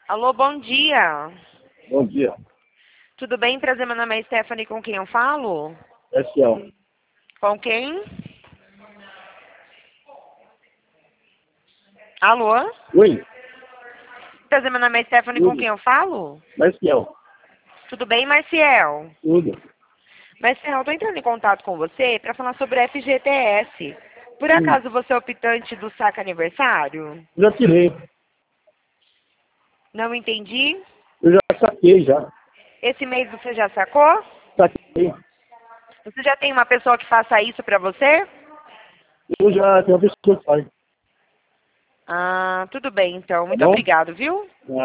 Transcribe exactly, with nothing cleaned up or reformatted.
Alô, bom dia. Bom dia. Tudo bem? Prazer, meu nome é Stephanie, com quem eu falo? É Ciel. Com quem? Alô? Oi, Prazer, meu nome é Stephanie, com tudo. quem eu falo? Marcial. Tudo bem, Marciel? Tudo. Marciel, estou entrando em contato com você para falar sobre F G T S. Por Hum, acaso você é optante do saque aniversário? já tirei. Não entendi. Eu já saquei já. Esse mês você já sacou? Saquei. Você já tem uma pessoa que faça isso para você? Eu já tenho uma pessoa que faz. Ah, tudo bem então. Tá Muito bom? obrigado, viu?